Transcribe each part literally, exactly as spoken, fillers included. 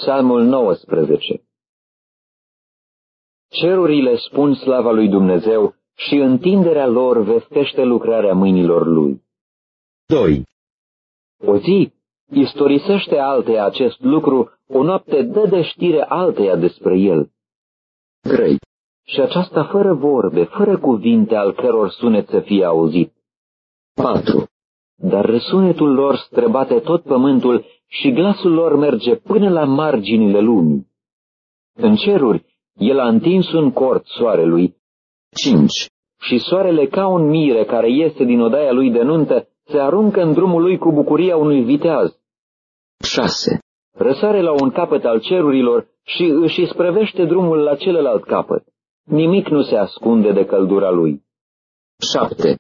Psalmul nouăsprezece. Cerurile spun slava lui Dumnezeu și întinderea lor vestește lucrarea mâinilor lui. doi. O zi istorisește alteia acest lucru, o noapte dă de știre alteia despre el. trei. Și aceasta fără vorbe, fără cuvinte al căror sunet să fie auzit. patru. Dar răsunetul lor străbate tot pământul și glasul lor merge până la marginile lumii. În ceruri, el a întins un cort soarelui. cinci. Și soarele, ca un mire care iese din odaia lui de nuntă, se aruncă în drumul lui cu bucuria unui viteaz. șase. Răsare la un capăt al cerurilor și își isprăvește drumul la celălalt capăt. Nimic nu se ascunde de căldura lui. șapte.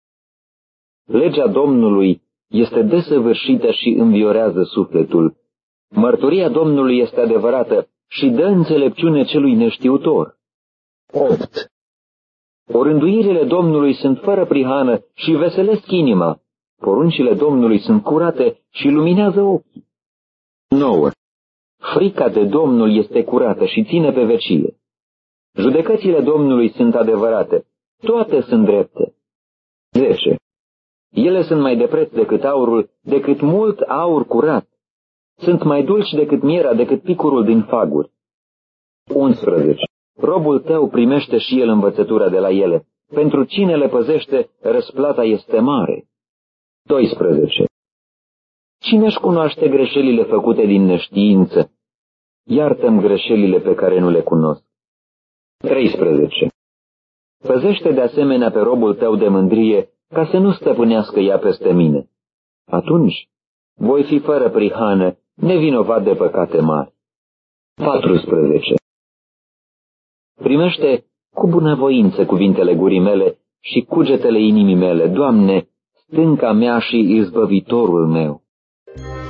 Legea Domnului este desăvârșită și înviorează sufletul. Mărturia Domnului este adevărată și dă înțelepciune celui neștiutor. opt. Orânduirile Domnului sunt fără prihană și veselesc inima. Poruncile Domnului sunt curate și luminează ochii. nouă. Frica de Domnul este curată și ține pe vecie. Judecățile Domnului sunt adevărate, toate sunt drepte. zece. Ele sunt mai de preț decât aurul, decât mult aur curat. Sunt mai dulci decât mierea, decât picurul din faguri. unsprezece. Robul tău primește și el învățătura de la ele. Pentru cine le păzește, răsplata este mare. doisprezece. Cine își cunoaște greșelile făcute din neștiință? Iartă-mi greșelile pe care nu le cunosc. treisprezece. Păzește de asemenea pe robul tău de mândrie, ca să nu stăpânească ea peste mine. Atunci voi fi fără prihană, nevinovat de păcate mari. paisprezece. Primește cu bunăvoință cuvintele gurii mele și cugetele inimii mele, Doamne, stânca mea și izbăvitorul meu.